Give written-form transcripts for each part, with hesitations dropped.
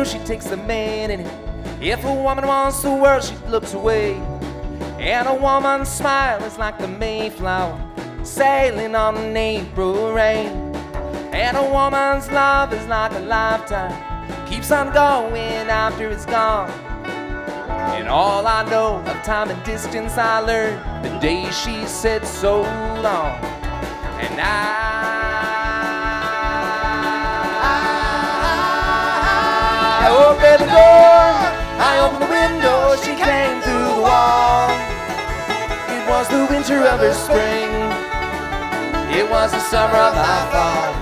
true, she takes the man in it. If a woman wants the world, she looks away. And a woman's smile is like the Mayflower sailing on an April rain. And a woman's love is like a lifetime, keeps on going after it's gone. And all I know of time and distance I learned the day she said so long. And I opened the door, I opened the window, she came through the wall. It was the winter of her spring, it was the summer of my fall.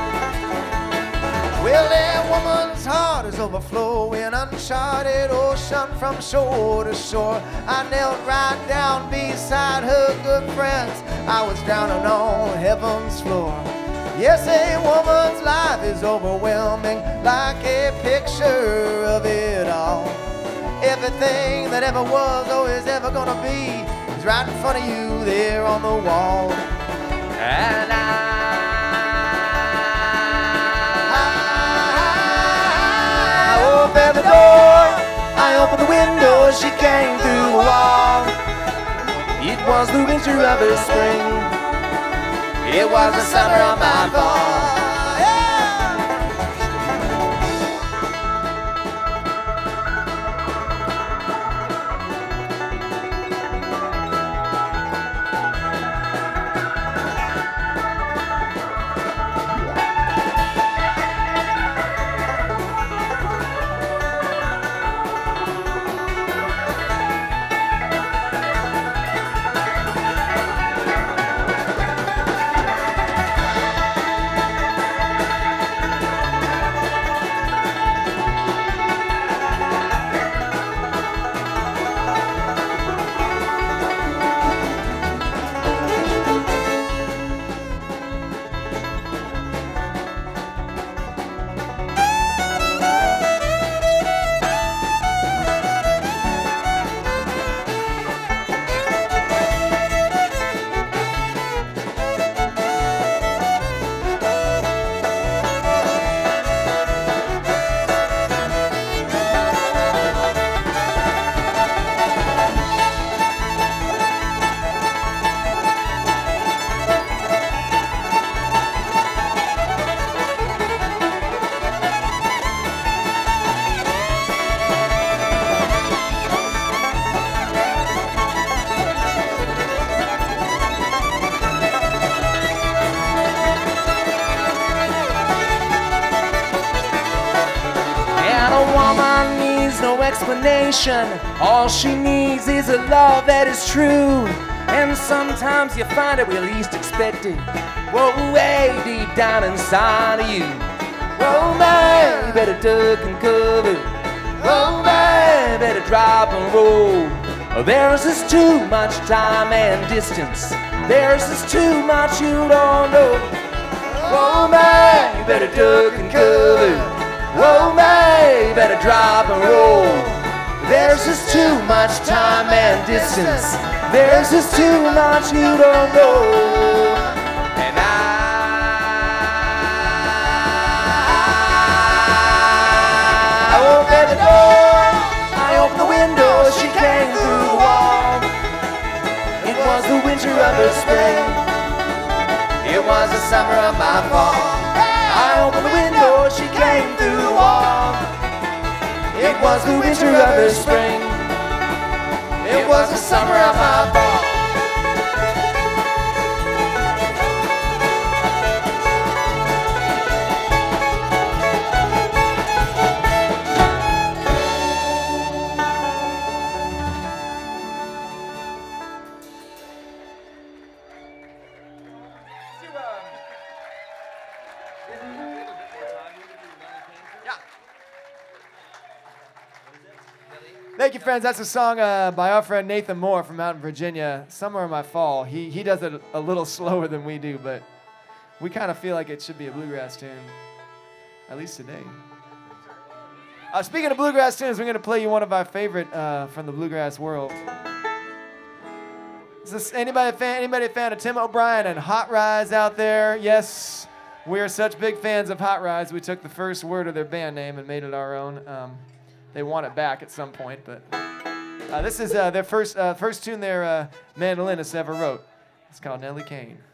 Well, that woman's heart is overflowing, uncharted ocean from shore to shore. I knelt right down beside her good friends, I was drowning on heaven's floor. Yes, a woman's life is overwhelming, like a picture of it all. Everything that ever was or is ever gonna be is right in front of you there on the wall. And I opened the door, I opened the window, she came through the wall. It was the winter of her spring, it was the summer of my fall. Explanation. All she needs is a love that is true. And sometimes you find it where you least expect it. Whoa, way deep down inside of you. Whoa, man, you better duck and cover. Whoa, man, you better drop and roll. There's just too much time and distance. There's just too much you don't know. Whoa, man, you better duck and cover. Whoa, man, you better drop and roll. There's just too much time and distance. There's just too much you don't know. And I opened the door, I opened the window, she came through the wall. It was the winter of her spring, it was the summer of my fall. I opened the window, she came through the wall. It was the winter of her spring, it was the summer of my fall. Thank you, friends. That's a song by our friend Nathan Moore from out in Virginia, Summer of My Fall. He does it a little slower than we do, but we kind of feel like it should be a bluegrass tune, at least today. Speaking of bluegrass tunes, we're going to play you one of our favorite from the bluegrass world. Is this anybody a fan of Tim O'Brien and Hot Rize out there? Yes. We are such big fans of Hot Rods, we took the first word of their band name and made it our own. They want it back at some point, but this is their first tune their mandolinist ever wrote. It's called Nellie Kane.